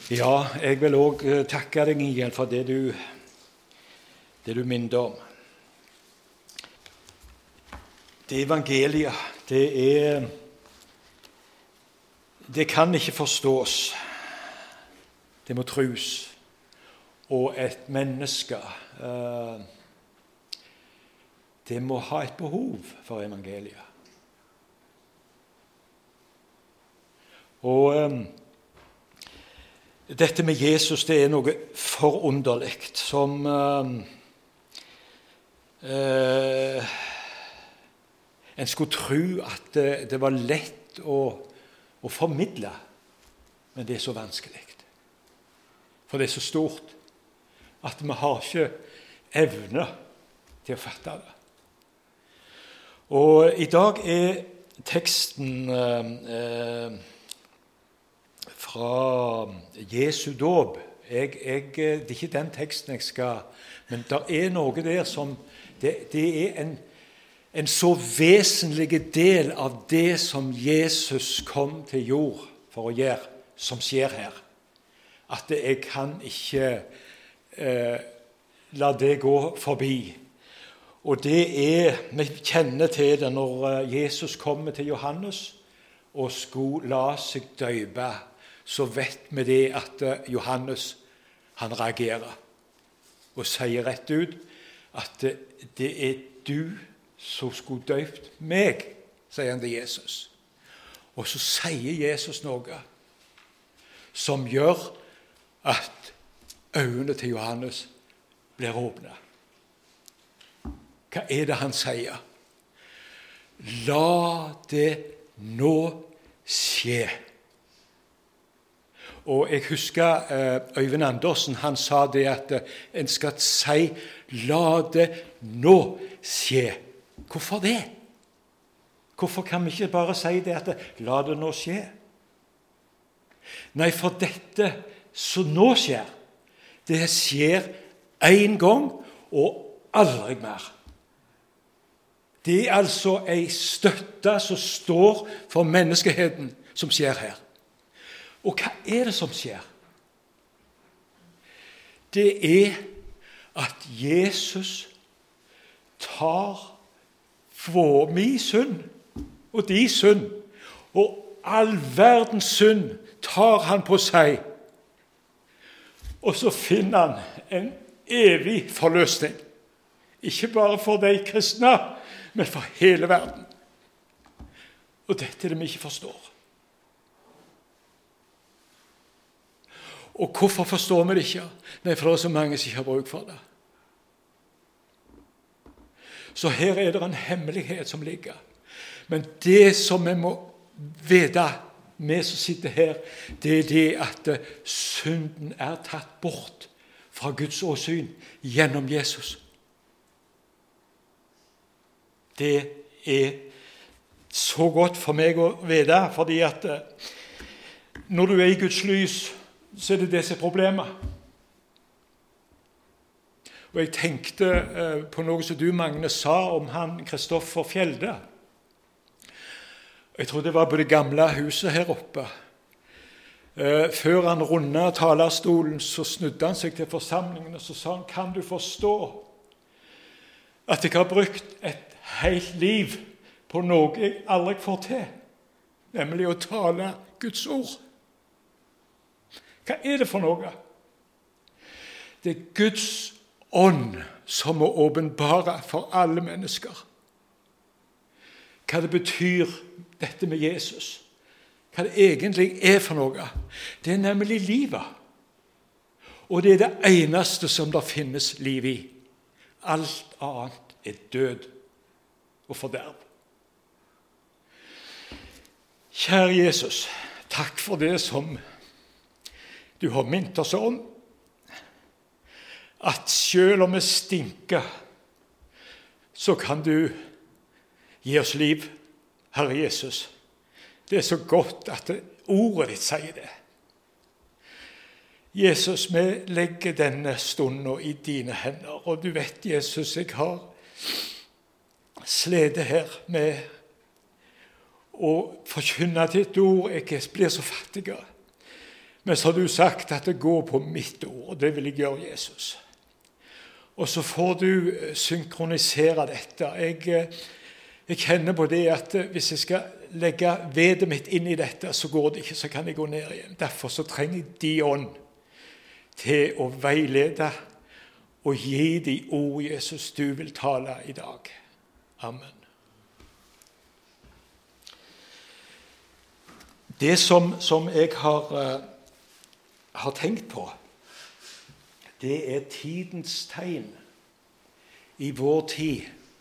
Ja, jeg vil også takke deg igjen for det du minnet om. Det evangeliet, det kan ikke forstås. Det må trus. Og et menneske, det må ha et behov for evangeliet. Og dette med Jesus, det er noe forunderligt, som en skulle tro at det var lett å formidle, men det er så vanskelig. For det er så stort at vi har ikke evne til å fatte det. Og i dag er teksten fra Jesu dåp. Det er ikke den teksten jeg skal, men det er noe der som det er en så vesentlig del av det som Jesus kom til jord for å gjøre, som skjer her, at jeg kan ikke la det gå forbi. Og det vi kjenner til det når Jesus kommer til Johannes og skulle la seg døpe, så vet vi det at Johannes, han reagerer og sier rett ut at det er du som skulle døpt meg, sier han til Jesus. Og så sier Jesus noe som gjør at øynene til Johannes blir åpnet. Hva er det han sier? La det nå skje. Og jeg husker Øyvind Andersen, han sa det at en skal si, la det nå skje. Hvorfor det? Hvorfor kan vi ikke bare si det at la det nå skje? Nei, for dette som nå skjer, det skjer en gang og aldri mer. Det er altså en støtte som står for menneskeheten som skjer her. Og hva er det som skjer? Det er at Jesus tar min synd og din synd, og all verdens synd tar han på seg. Og så finner han en evig forløsning. Ikke bare for de kristne, men for hele verden. Og dette er det vi ikke forstår. Og hvorfor forstår vi det ikke? Nei, for det er så mange som ikke har bruk for det. Så her er det en hemmelighet som ligger. Men det som vi må vite, vi som sitter her, det er det at synden er tatt bort fra Guds åsyn gjennom Jesus. Det er så godt for meg å vite, fordi at når du er i Guds lys, så er det det som er problemet. Og jeg tenkte på noe som du, Magne, sa om han Kristoffer Fjelde. Jeg tror det var på det gamle huset her oppe. Før han rundet talerstolen, så snudde han seg til forsamlingen, og så sa han, kan du forstå at jeg har brukt et helt liv på noe jeg aldri får til, nemlig å tale Guds ord? Hva er det for noe? Det er Guds ånd som må åpenbare for alle mennesker. Hva det betyr, dette med Jesus. Hva det egentlig er for noe. Det er nemlig livet. Og det er det eneste som det finnes liv i. Alt annet er død og forderv. Kjære Jesus, takk for det som du har minnet oss om, at selv om vi stinker, så kan du gi oss liv, Herre Jesus. Det er så godt at ordet ditt sier det. Jesus, vi legger denne stunden i dine hender, og du vet, Jesus, jeg har slitt her med å forkynne ditt ord. Jeg blir så fattig. Men så har du sagt at det går på mitt ord, og det vil jeg gjøre, Jesus. Og så får du synkronisere dette. Jeg kjenner på det at hvis jeg skal legge vedet mitt inn i dette, så går det ikke, så kan jeg gå ned igjen. Derfor så trenger jeg de ånd til å veilede og gi de ord, Jesus, du vil tale i dag. Amen. Det som jeg har tenkt på, det er tidens tegn i vår tid.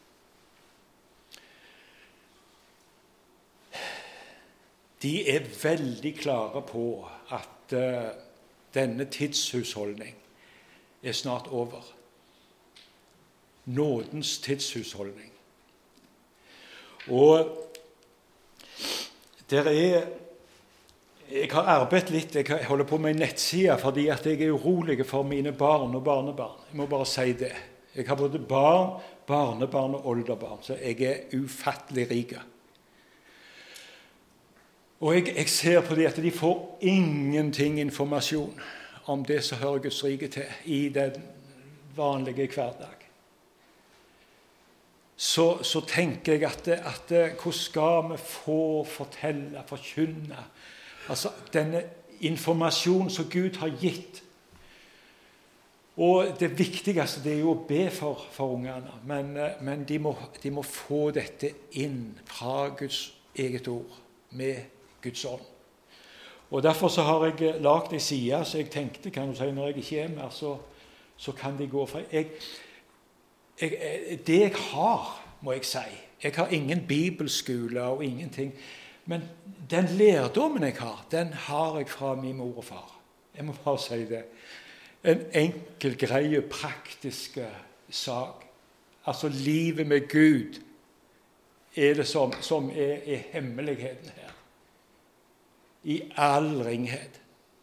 De er veldig klare på at denne tidshusholdning er snart over. Nådens tidshusholdning. Og jeg har arbeidet litt, jeg holder på med en nettside fordi at jeg er urolig for mine barn og barnebarn. Jeg må bare si det. Jeg har både barn, barnebarn og oldebarn, så jeg er ufattelig rik. Og jeg ser på det at de får ingenting informasjon om det som hører Guds rike til i den vanlige hverdag. Så tenker jeg at hvordan skal vi få fortelle, forkynne, altså denne informasjonen som Gud har gitt. Og det viktigste det er jo å be for ungene, men de må få dette inn fra Guds eget ord, med Guds ånd. Og derfor så har jeg lagt en side, så jeg tenkte, kan du si, når jeg ikke er mer, så kan de gå fra. Det jeg har, må jeg si, jeg har ingen bibelskole og ingenting, men den lærdommen jeg har, den har jeg fra min mor og far. Jeg må bare si det. En enkel, greie, praktiske sak. Altså livet med Gud er det som er hemmeligheten her. I all ringhet.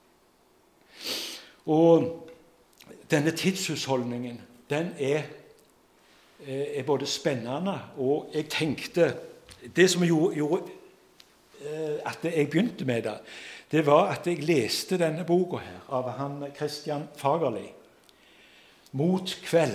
Og denne tidshusholdningen, den er både spennende, og jeg tenkte, det som gjorde at jeg begynte med det var at jeg leste denne boka her, av han Christian Fagerli, Mot kveld.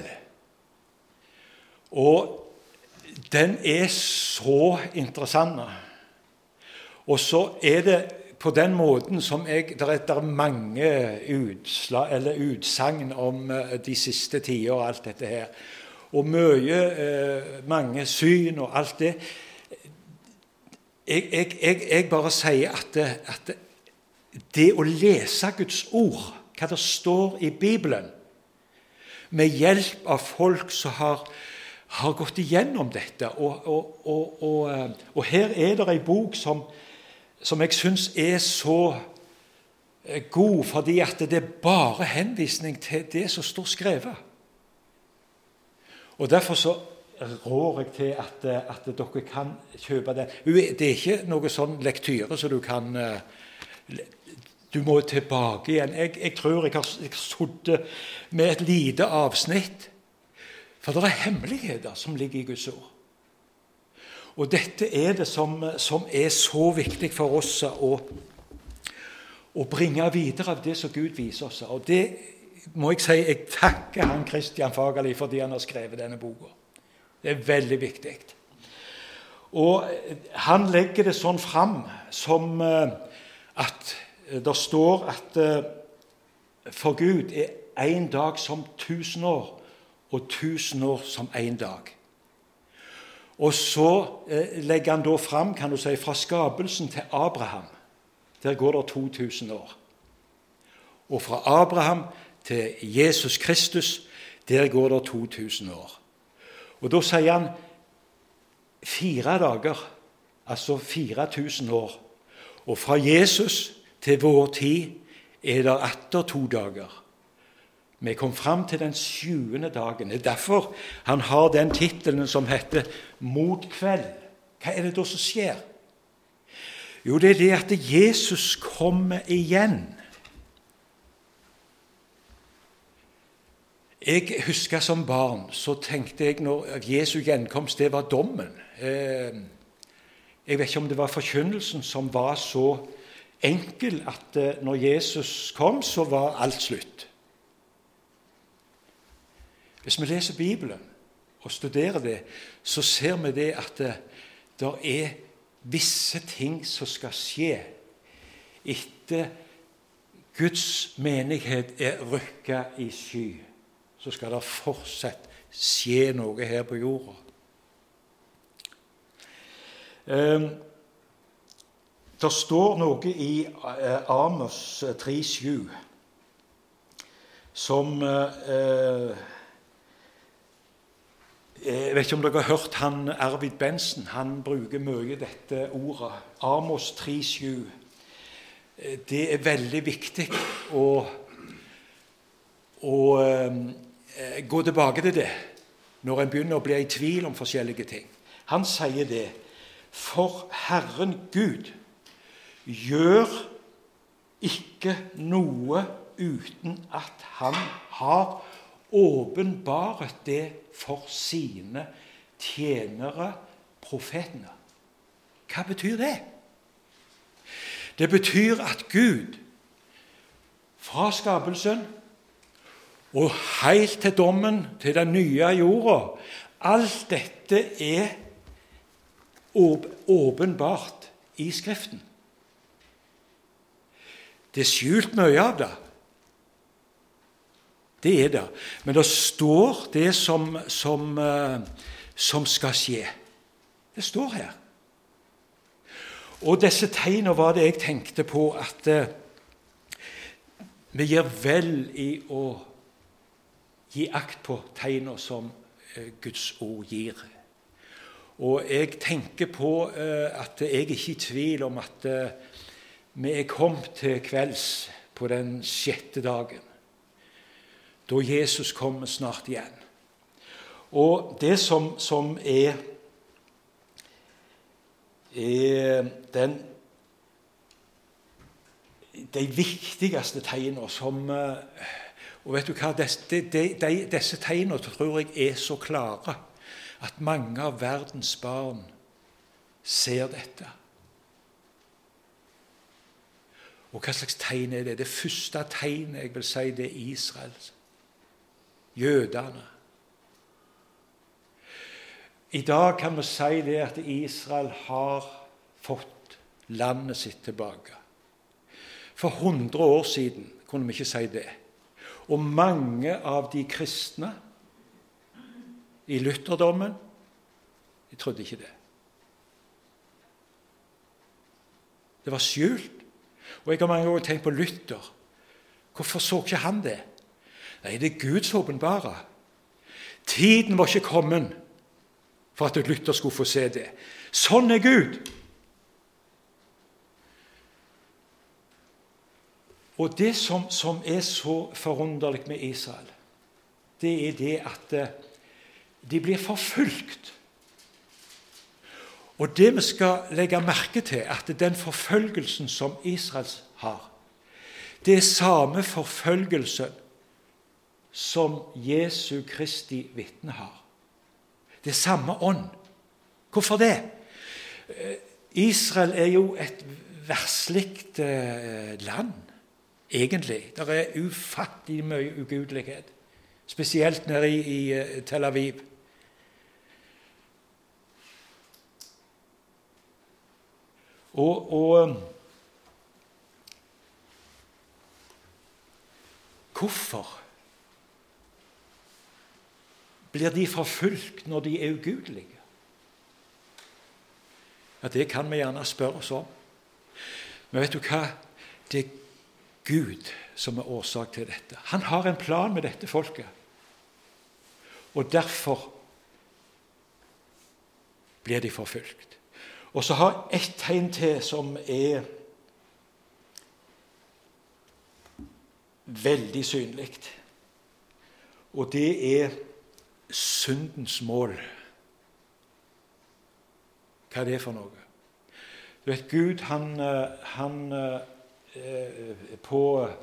Og den er så interessant. Og så er det på den måten som det er mange utsagn om de siste tider og alt dette her. Og mange syn og alt det. Jeg bare sier at det å lese Guds ord, hva det står i Bibelen, med hjelp av folk som har gått igjennom dette, og her er det en bok som jeg synes er så god, fordi at det er bare henvisning til det som står skrevet. Og derfor så rår jeg til at dere kan kjøpe det. Det er ikke noe sånn lektyre så du må tilbake igjen. Jeg tror jeg har suttet med et lite avsnitt, for det er hemmeligheter som ligger i Guds ord. Og dette er det som er så viktig for oss å bringe videre av det som Gud viser oss. Og det må jeg si, jeg takker han Christian Fagerli fordi han har skrevet denne boka. Det er veldig viktig. Og han legger det sånn fram som at det står at for Gud er en dag som 1000 år, og 1000 år som en dag. Og så legger han da fram, kan du si, fra skapelsen til Abraham. Der går det 2000 år. Og fra Abraham til Jesus Kristus, der går det 2000 år. Og da sier han 4 dager, altså 4000 år. Og fra Jesus til vår tid er det etter 2 dager. Vi kom frem til den 7. dagen. Det er derfor han har den titelen som heter Mot kveld. Hva er det da som skjer? Jo, det er det at Jesus kommer igjen. Jeg husker som barn, så tenkte jeg når Jesu gjenkomst, det var dommen. Jeg vet ikke om det var forkynnelsen som var så enkel at når Jesus kom, så var alt slutt. Hvis vi leser Bibelen og studerer det, så ser vi det at det er visse ting som skal skje etter Guds menighet er rykket i sky. Så skal det fortsatt skje noe her på jorda. Det står noe i Amos 3,7 som jeg vet ikke om dere har hørt han Arvid Benson, han bruker mye dette ordet. Amos 3,7. Det er veldig viktig å gå tilbake til det når en begynner å bli i tvil om forskjellige ting. Han sier det: for Herren Gud gjør ikke noe uten at han har åpenbaret det for sine tjenere, profetene. Hva betyr det? Det betyr at Gud, fra skapelsen og helt til dommen, til den nye jorda, alt dette er åpenbart i Skriften. Det er skjult mye av det. Det er det. Men det står det som skal skje. Det står her. Og disse tegnene var det jeg tenkte på, at vi gjør vel i å gi akt på tegnene som Guds ord gir. Og jeg tenker på at jeg ikke er i tvil om at vi er kommet til kvelds på den 6. dagen, da Jesus kommer snart igjen. Og det som er de viktigste tegnene som og vet du hva, disse tegnene tror jeg er så klare at mange av verdens barn ser dette. Og hva slags tegn er det? Det første tegnet jeg vil si, det er Israel. Jødene. I dag kan vi si det at Israel har fått landet sitt tilbake. For 100 år siden kunne vi ikke si det. Og mange av de kristne i lutherdommen, de trodde ikke det. Det var skjult. Og jeg har mange ganger tenkt på Luther. Hvorfor så ikke han det? Nei, det er Guds åpenbare. Tiden var ikke kommet for at Luther skulle få se det. Sånn er Gud. Og det som er så forunderlig med Israel, det er det at de blir forfulgt. Og det vi skal legge merke til, at den forfølgelsen som Israel har, det er samme forfølgelse som Jesu Kristi vitne har. Det er samme ånd. Hvorfor det? Israel er jo et versligt land, egentlig. Det er ufattelig mye ugudelighet, spesielt nede i Tel Aviv. Og hvorfor blir de forfulgt når de er ugudelige? Ja, det kan vi gjerne spørre oss om. Men vet du hva? Det er Gud som er årsak til dette. Han har en plan med dette folket. Og derfor blir de forfulgt. Og så har ett tegn til som er veldig synlig. Og det er syndens mål. Hva er det for noe? Du vet, Gud, han på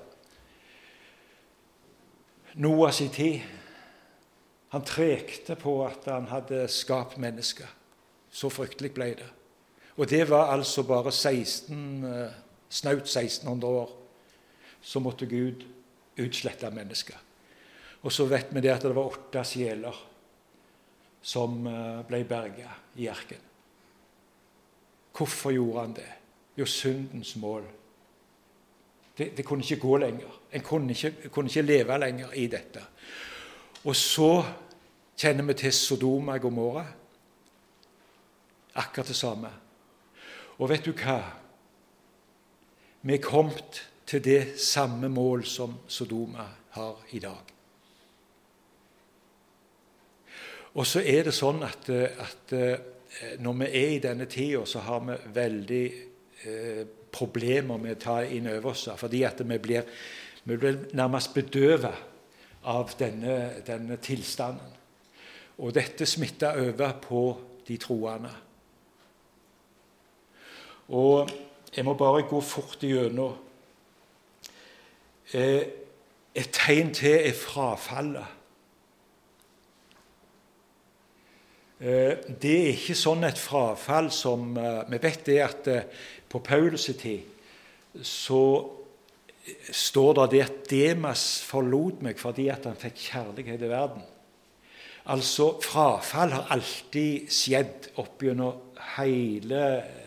Noahs tid, han trekte på at han hadde skapt mennesker. Så fryktelig ble det. Og det var altså bare 16 snaut 1600 år, så måtte Gud utslette mennesker. Og så vet vi det at det var 8 sjeler som ble berget i arken. Hvorfor gjorde han det? Jo, syndens mål. Det kunne ikke gå lenger. En kunne ikke leve lenger i dette. Og så kjenner vi til Sodoma og Gomorra. Akkurat det samme. Og vet du hva? Vi er kommet til det samme mål som Sodoma har i dag. Og så er det sånn at når vi er i denne tiden, så har vi veldig problemer med å ta inn over oss, fordi at vi blir nærmest bedøvet av denne tilstanden. Og dette smitter over på de troende. Og jeg må bare gå fort igjennom. Et tegn til er frafallet. Det er ikke sånn et frafall som vi vet det at på Paulus' tid så står det at Demas forlot meg fordi at han fikk kjærlighet i verden. Altså frafall har alltid skjedd opp gjennom hele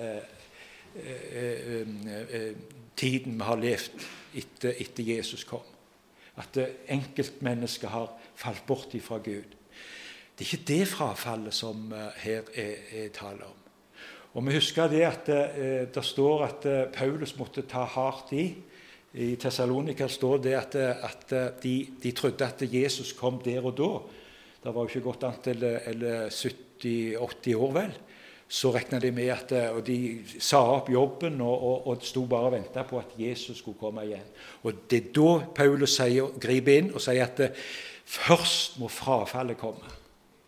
tiden vi har levd etter Jesus kom. At enkeltmennesker har falt bort ifra Gud. Det er ikke det frafallet som her er tale om. Og vi husker det at det står at Paulus måtte ta hardt i. I Thessalonika står det at de trodde at Jesus kom der og da. Det var jo ikke gått an til 70-80 år vel. Så regnet de med at og de sa opp jobben og sto bare og ventet på at Jesus skulle komme igjen. Og det er da Paulus griper inn og sier at først må frafallet komme.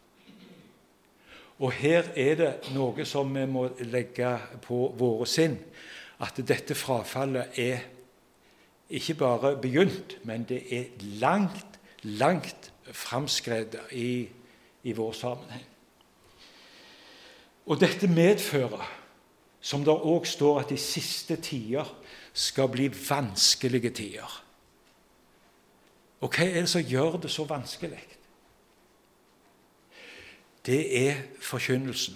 Og her er det noe som vi må legge på våre sinn, at dette frafallet er ikke bare begynt, men det er langt, langt framskredet i vår sammenheng. Og dette medfører, som det også står at de siste tider skal bli vanskelige tider. Og hva er det som gjør det så vanskelig? Det er forkynnelsen.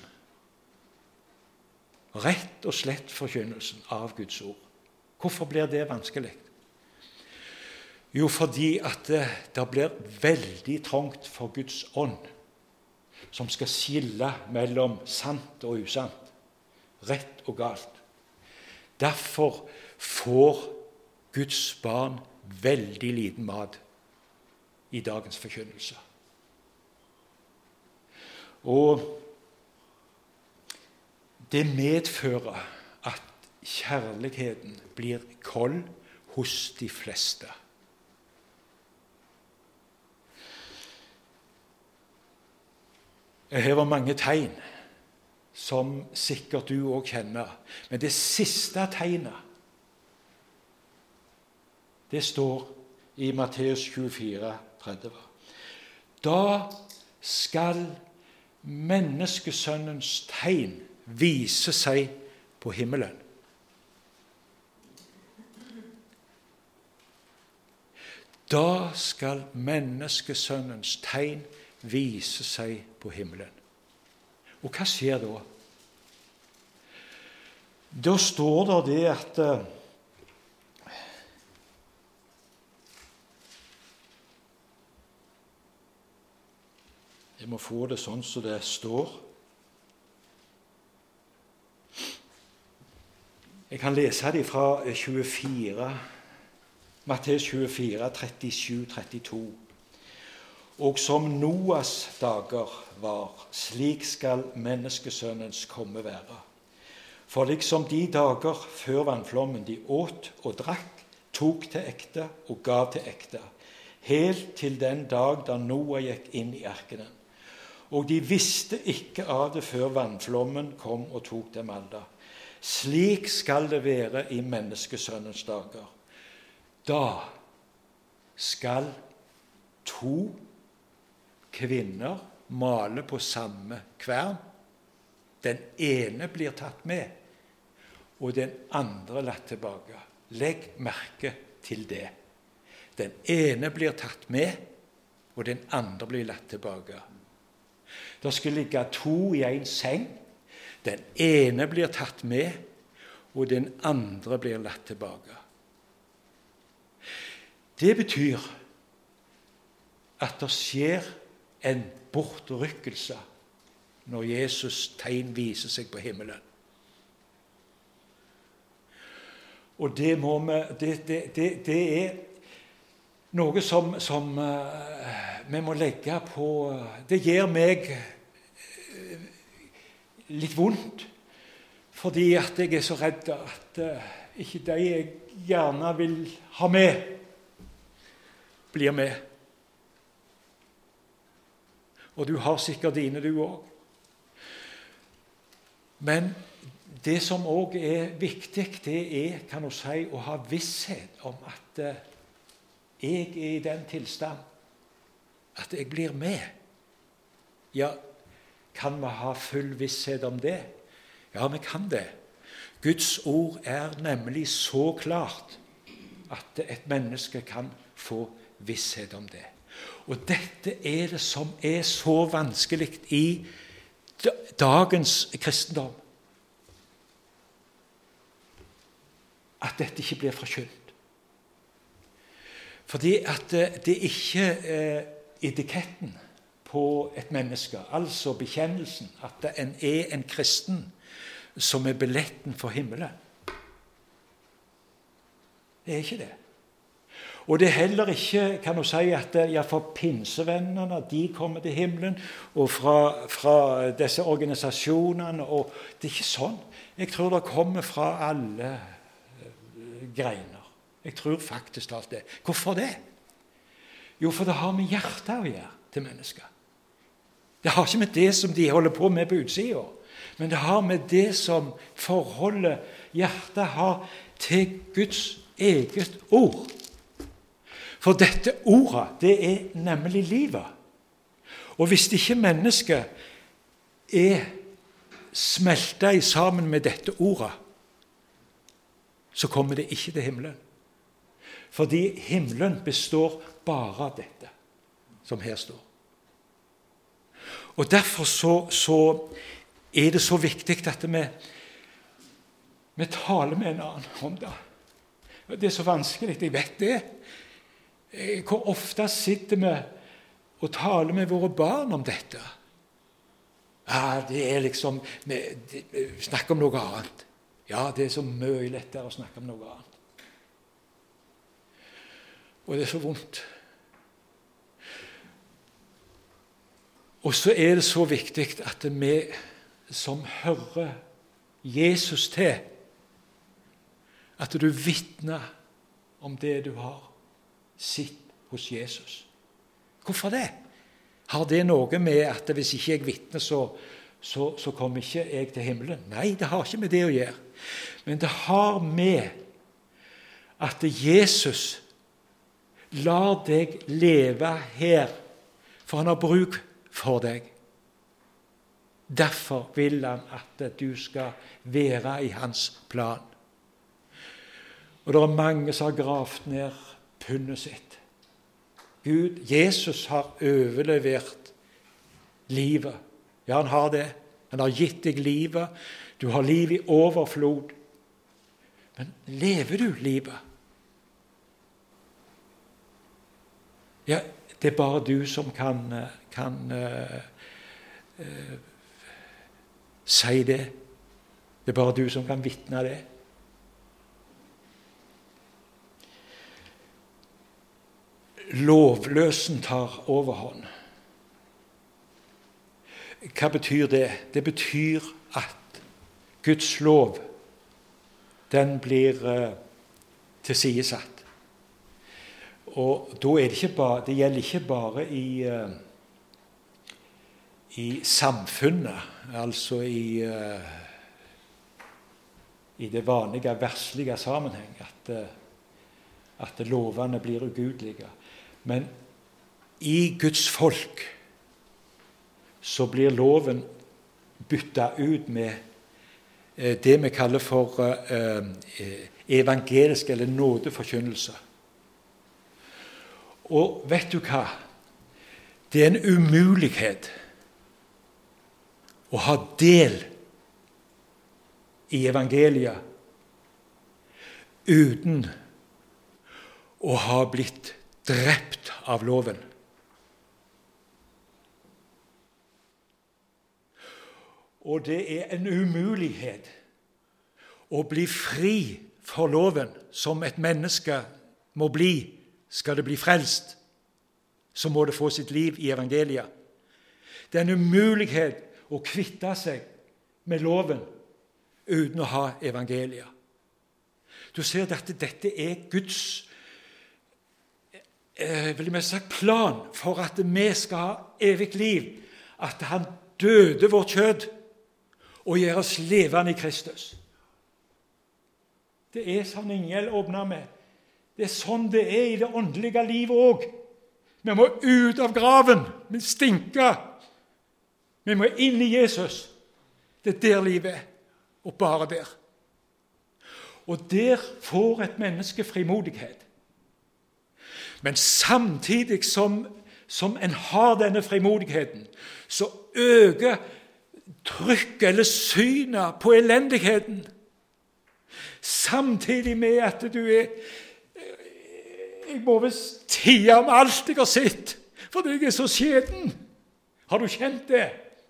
Rett og slett forkynnelsen av Guds ord. Hvorfor blir det vanskelig? Jo, fordi at det blir veldig trangt for Guds ånd, som skal skille mellom sant og usant, rett og galt. Derfor får Guds barn veldig liten mat i dagens forkynnelse. Og det medfører at kjærligheten blir kold hos de fleste. Her var mange tegn som sikkert du også kjenner. Men det siste tegnet, det står i Matteus 24, 30. Da skal menneskesønnens tegn vise seg på himmelen. Da skal menneskesønnens tegn vise seg på himmelen. Og hva skjer da? Da står det at jeg må få det sånn som det står. Jeg kan lese det fra 24, Matteus 24, 37-32. Og som Noas dager var, slik skal menneskesønnens komme være. For liksom de dager før vannflommen de åt og drakk, tok til ekte og gav til ekte, helt til den dag da Noah gikk inn i arkenen. Og de visste ikke av det før vannflommen kom og tok dem alle. Slik skal det være i menneskesønnens dager. Da skal 2 kvinner male på samme kvern. Den ene blir tatt med, og den andre latt tilbake. Legg merke til det. Den ene blir tatt med, og den andre blir latt tilbake. Det skal ligge 2 i en seng. Den ene blir tatt med, og den andre blir latt tilbake. Det betyr at det skjer en bortrykkelse når Jesus tegn viser seg på himmelen. Og det er noe som vi må legge på. Det gjør meg litt vondt, fordi at jeg er så redd at ikke de jeg gjerne vil ha med, blir med. Og du har sikkert dine, du også. Men det som også er viktig, det er, kan du si, å ha visshet om at jeg er i den tilstand at jeg blir med. Ja, kan vi ha full visshet om det? Ja, vi kan det. Guds ord er nemlig så klart at et menneske kan få visshet om det. Og dette er det som er så vanskelig i dagens kristendom. At dette ikke blir forkynt. Fordi at det ikke er etiketten på et menneske, altså bekjennelsen, at en er en kristen, som er billetten for himmelen. Det er ikke det. Og det er heller ikke, kan du si, at for pinsevennene, de kommer til himmelen, og fra disse organisasjonene, og det er ikke sånn. Jeg tror det kommer fra alle greiner. Jeg tror faktisk alt det. Hvorfor det? Jo, for det har med hjertet å gjøre til mennesker. Det har ikke med det som de holder på med på utsiden, men det har med det som forholdet hjertet har til Guds eget ord. For dette ordet, det er nemlig livet. Og hvis ikke mennesket er smeltet sammen med dette ordet, så kommer det ikke til himmelen. Fordi himmelen består bare av dette, som her står. Og derfor så er det så viktig at vi taler med en annen om det. Det er så vanskelig, jeg vet det. Hvor ofte sitter vi og taler med våre barn om dette? Ja, det er liksom snakke om noe annet. Ja, det er så mye lettere å snakke om noe annet. Og det er så vondt. Og så er det så viktig at vi som hører Jesus til, at du vitner om det du har sett hos Jesus. Hvorfor det? Har det noe med at hvis ikke jeg vitner, så kommer ikke jeg til himmelen? Nei, det har ikke med det å gjøre. Men det har med at Jesus lar deg leve her, for han har bruk for deg. Derfor vil han at du skal være i hans plan. Og det er mange som har gravd ned pundet sitt. Gud, Jesus har overlevert livet. Ja, han har det. Han har gitt deg livet. Du har liv i overflod. Men lever du livet? Ja, det er bare du som kan si det. Det er bare du som kan vitne det. Lovløsen tar overhånd. Hva betyr det? Det betyr at Guds lov, den blir tilsidesatt. Og da er det gjelder ikke bare i samfunnet, altså i det vanlige verslige sammenheng, at lovene blir ugudelige. Men i Guds folk så blir loven byttet ut med det vi kaller for evangelisk eller nådeforkynnelse. Og vet du hva? Det er en umulighet å ha del i evangeliet uten å ha blitt drept av loven. Og det er en umulighet å bli fri for loven, som et menneske må bli. Skal det bli frelst, så må det få sitt liv i evangeliet. Det er en umulighet å kvitte seg med loven uten å ha evangeliet. Du ser at dette er Guds vil jeg si, plan for at vi skal ha evig liv, at han døde vårt kjød og gjør oss levende i Kristus. Det er sånn Ingel åpner med. Det er sånn det er i det åndelige livet også. Vi må ut av graven, vi stinker. Vi må inn i Jesus. Det er der livet er, og bare der. Og der får et menneske frimodighet. Men samtidig som en har denne frimodigheten, så øker trykket eller synet på elendigheten. Samtidig med at du er jeg må vel tie om alt jeg har sett, fordi jeg er så skjeden. Har du kjent det?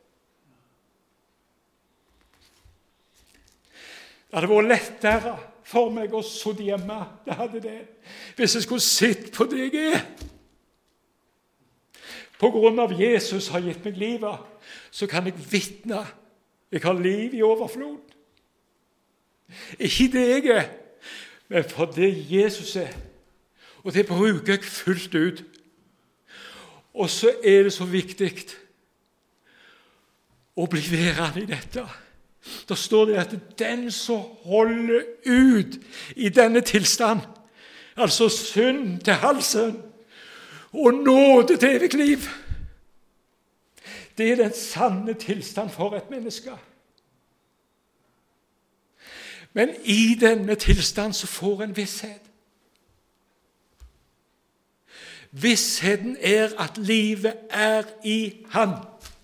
Det hadde vært lettere for meg å sitte hjemme. Det hadde det. Hvis jeg skulle sett på det jeg er. På grunn av Jesus har gitt meg livet, så kan jeg vitne. Jeg har liv i overflod. Ikke det jeg er, men for det Jesus er. Og det bruker jeg fullt ut. Og så er det så viktig å bli værende i dette. Da står det at den som holder ut i denne tilstand, altså synd til halsen og nåde til evig liv, det er den sanne tilstand for et menneske. Men i denne tilstand så får en visshet. Vissheten er at livet er i Han.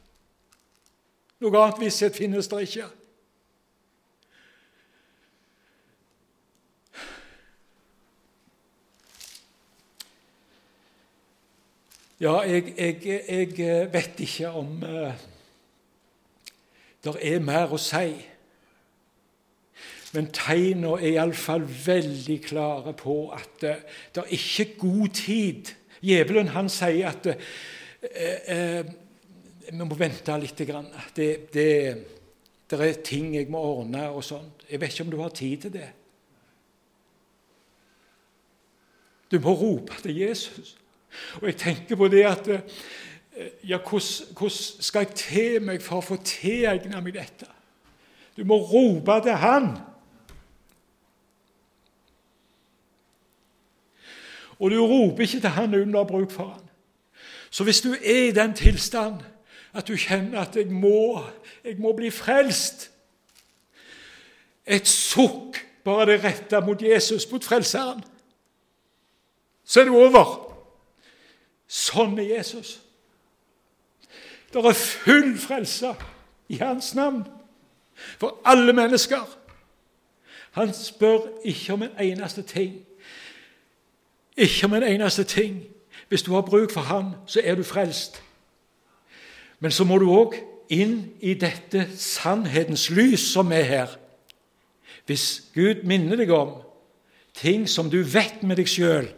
Noe annet visshet finnes det ikke. Ja, jeg vet ikke om det er mer å si. Men tegnene er i alle fall veldig klare på at det er ikke god tid. Djevelen han sier at vi må vente litt. Det er ting jeg må ordne og sånt. Jeg vet ikke om du har tid til det. Du må rope til Jesus. Og jeg tenker på det at hvordan skal jeg til meg for å få tilegnet meg dette? Du må rope til Han. Og du roper ikke til Han uten å ha bruk for Han. Så hvis du er i den tilstand at du kjenner at jeg må bli frelst, et sukk bare det rettet mot Jesus, mot frelseren, så er det over. Sånn er Jesus. Det er full frelse i Hans navn for alle mennesker. Han spør ikke om en eneste ting. Ikke om en eneste ting. Hvis du har bruk for Han, så er du frelst. Men så må du også inn i dette sannhetens lys som er her. Hvis Gud minner deg om ting som du vet med deg selv,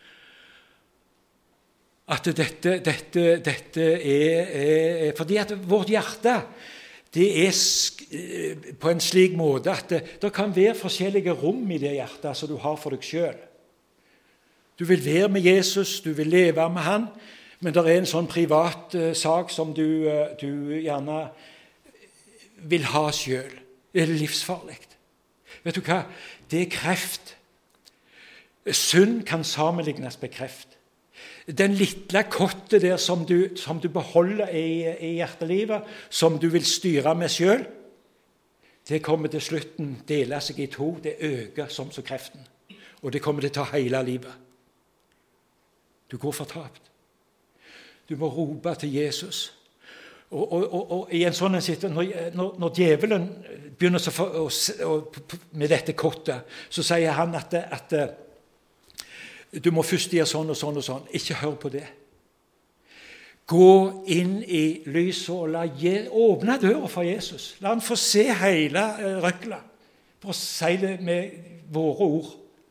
at dette er fordi at vårt hjerte det er på en slik måte at det kan være forskjellige rom i det hjertet som du har for deg selv. Du vil være med Jesus, du vil leve med Han, men det er en sånn privat sak som du gjerne vil ha selv. Det er livsfarlig. Vet du hva? Det er kreft. Synd kan sammenlignes med kreft. Den lille kottet der som du beholder i hjertelivet, som du vil styre med selv, det kommer til slutten dele seg i to. Det øker som så kreften. Og det kommer til å ta hele livet. Du går fortapt. Du må rope til Jesus. Og i en sånn situasjon, når djevelen begynner med dette kottet, så sier han at du må først gjøre sånn og sånn og sånn. Ikke hør på det. Gå inn i lyset og åpne døra for Jesus. La han få se hele røkla, for å si det med våre ord.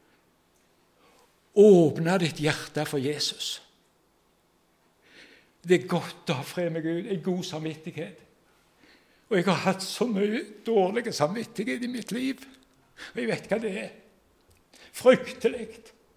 Åpne ditt hjerte for Jesus. Det er godt å ha fred med Gud, en god samvittighet. Og jeg har hatt så mye dårlig samvittighet i mitt liv. Og jeg vet hva det er. Fryktelig.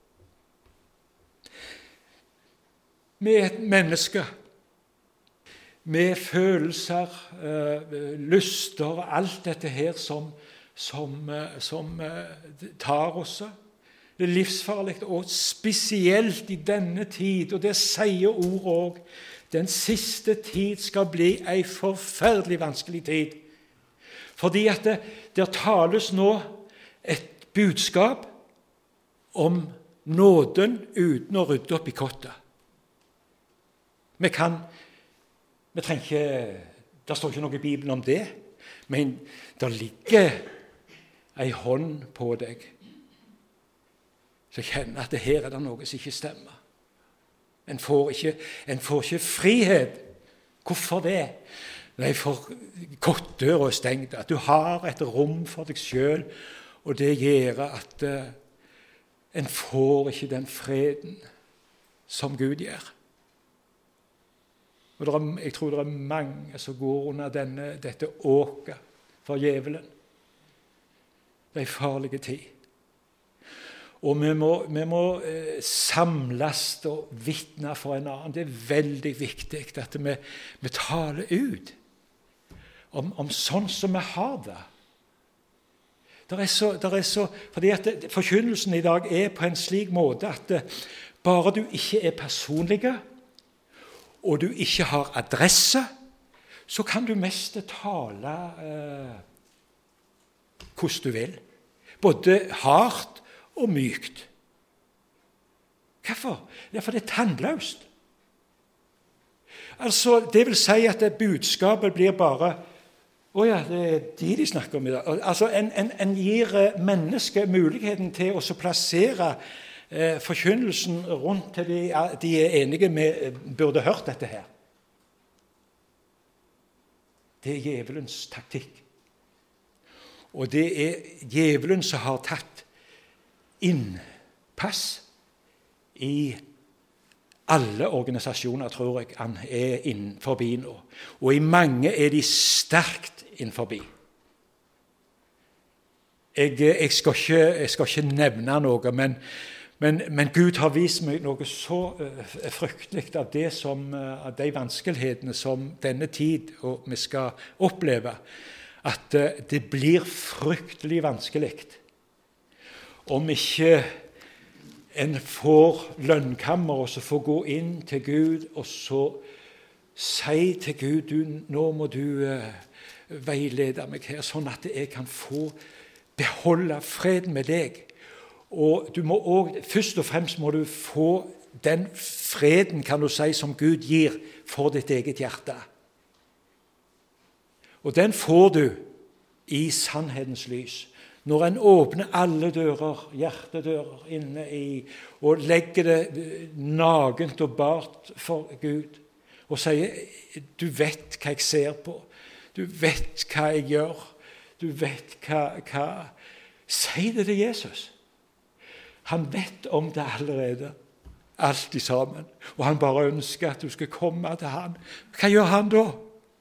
Vi er et menneske med følelser, lyster og alt dette her som tar oss. Det er livsfarlig, og spesielt i denne tid, og det sier ordet også, den siste tid skal bli en forferdelig vanskelig tid. Fordi at det tales nå et budskap om nåden uten å rydde opp i kottet. Vi trenger ikke, det står ikke noe i Bibelen om det, men det ligger en hånd på deg. Så jeg kjenner at her er det noe som ikke stemmer. En får ikke frihet. Hvorfor det? Nei, for kottdøra er stengt. At du har et rom for deg selv, og det gjør at en får ikke den freden som Gud gjør. Og jeg tror det er mange som går under dette åket for djevelen. Det er en farlig tid. Og vi må samles og vitne for en annen. Det er veldig viktig at vi taler ut om sånn som vi har det. Fordi at forkynnelsen i dag er på en slik måte at bare du ikke er personlige, og du ikke har adresse, så kan du mest tale hvordan du vil. Både hardt og mykt. Hvorfor? Det er fordi det er tannløst. Altså, det vil si at budskapet blir bare ja, det er de snakker om i dag. Altså, en gir mennesket muligheten til å plassere forkynnelsen rundt til de er enige med burde hørt dette her. Det er djevelens taktikk. Og det er djevelen som har tatt innpass i alle organisasjoner, tror jeg han er innenfor nå. Og i mange er de sterkt innenfor. Jeg skal ikke nevne noe, men Gud har vist meg noe så fryktelig av de vanskelighetene som denne tid og vi skal oppleve, at det blir fryktelig vanskelig om ikke en får lønnkammer og så får gå inn til Gud og så si til Gud, nå må du veilede meg her, sånn at jeg kan få beholde fred med deg. Og du må også, først og fremst må du få den freden, kan du si, som Gud gir for ditt eget hjerte. Og den får du i sannhetens lys. Når en åpner alle dører, hjertedører inne i, og legger det nagent og bart for Gud, og sier, du vet hva jeg ser på, du vet hva jeg gjør, du vet hva. Si det til Jesus. Han vet om det allerede, alt i sammen, og han bare ønsker at du skal komme til han. Hva gjør han da?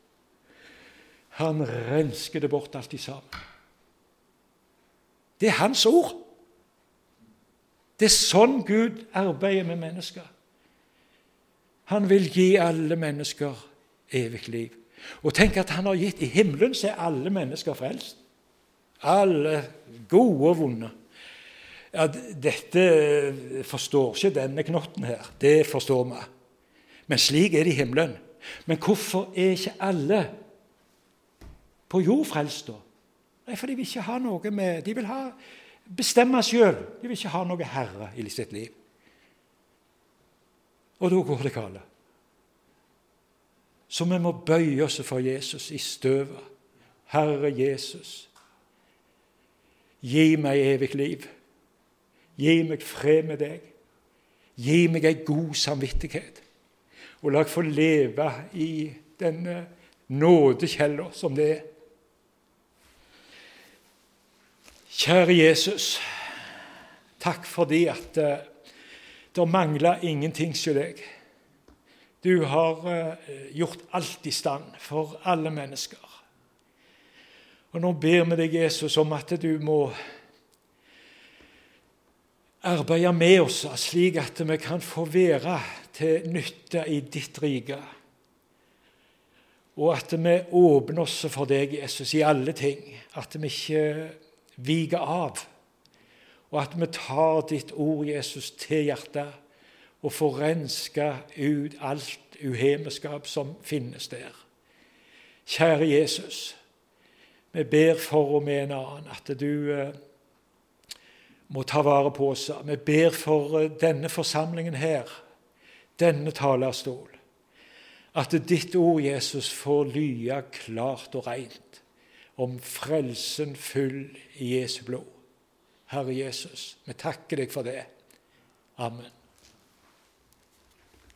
Han rensker det bort alt i sammen. Det er hans ord. Det er sånn Gud arbeider med mennesker. Han vil gi alle mennesker evig liv. Og tenk at han har gitt i himmelen, så er alle mennesker frelst. Alle gode og vonde. Ja, dette forstår ikke denne knotten her. Det forstår vi. Men slik er det i himmelen. Men hvorfor er ikke alle på jord frelst da? Nei, for de vil ikke ha noe med, de vil bestemme selv. De vil ikke ha noe herre i sitt liv. Og da går det galt. Så vi må bøye oss for Jesus i støvet. Herre Jesus, gi meg evig liv. Gi meg fred med deg. Gi meg en god samvittighet. Og la meg få leve i denne nådekjelder som det er. Kjære Jesus, takk fordi at det mangler ingenting hos deg. Du har gjort alt i stand for alle mennesker. Og nå ber vi deg, Jesus, om at du må arbeide med oss slik at vi kan få være til nytte i ditt rike. Og at vi åpner oss for deg, Jesus, i alle ting. At vi ikke viger av. Og at vi tar ditt ord, Jesus, til hjertet og får renske ut alt uhemeskap som finnes der. Kjære Jesus, vi ber for og med en annen at du må ta vare på oss. Vi ber for denne forsamlingen her, denne talerstol, at ditt ord, Jesus, får lye klart og rent om frelsen full i Jesu blod. Herre Jesus, vi takker deg for det. Amen.